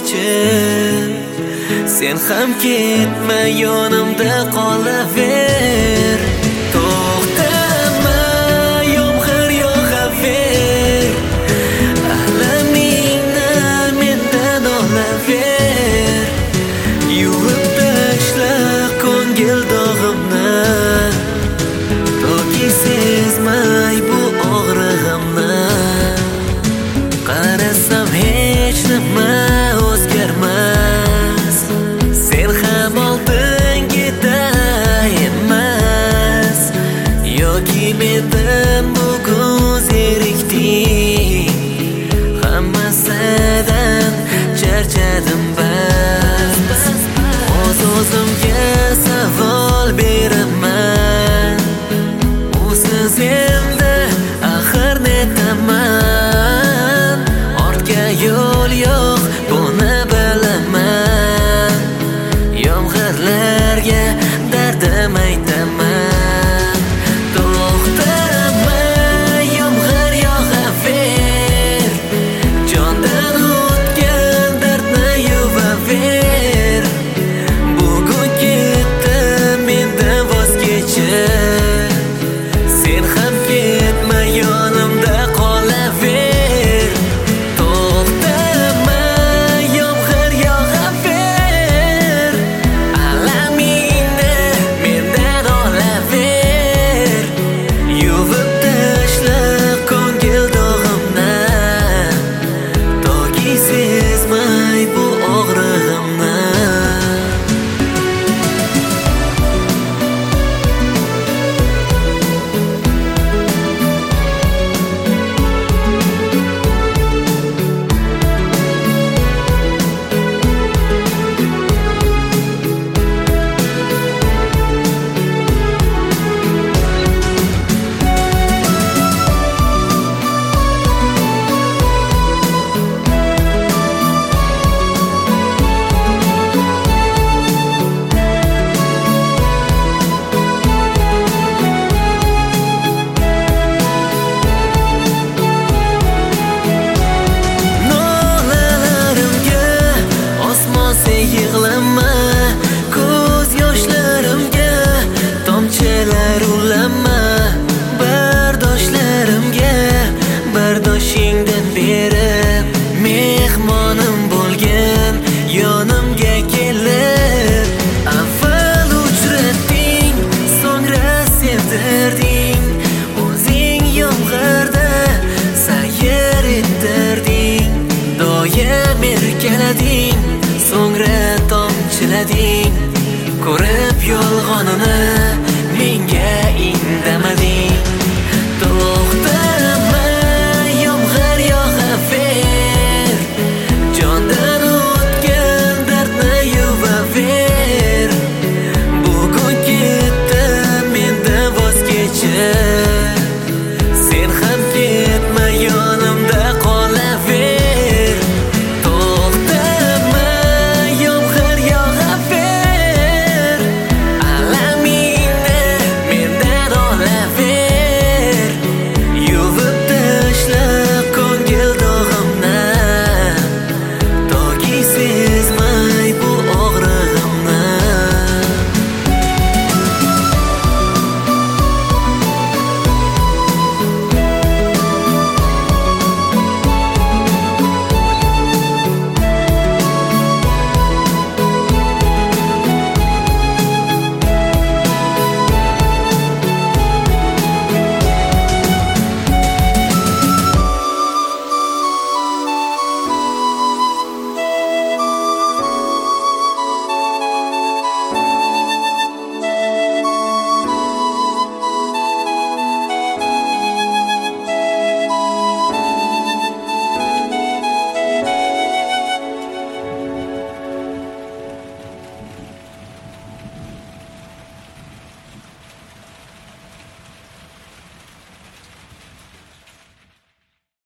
vazgechi sen ham ketma yonimda qolaver. To'xtama, yomg'ir yog'aver, alamingni mendan olaver. Yuvib tashla ko'ngil dog'imni, toki sezmay bu og'rig'imni. Qarasam hech nima o'zgarmas, sen ham oldingiday emas. Yoki mendan bugun zerikding, hammasidan charchadim bas. O'z-o'zimga savol beraman, usiz endi axir netaman. Ortga yo'l yo'q, buni bilaman. Yomg'irlarga dardim aytaman. To'xtama, yomg'ir yog'aver, jondan o'tgan dardni yuvaver. Bugun ketdim mendan voz kechib, sen ham ketma yonimda qolaver. To'xtama, yomg'ir yog'aver, alamingni mendan olaver. Yuvib tashla ko'ngil dog'imni, toki sezmay bu og'rig'imni. Yig'lama, ko'z yoshlarimga tomchilar ulama. Bardoshlarimga bardoshingdan berib, mehmonim bo'lgan yonimga kelib. Avval uchratding, so'ngra sevdirding, o'zing yomg'irda sayr ettirding. Doim erkalading, so'ngra tomchilading, ko'rib yolg'onini.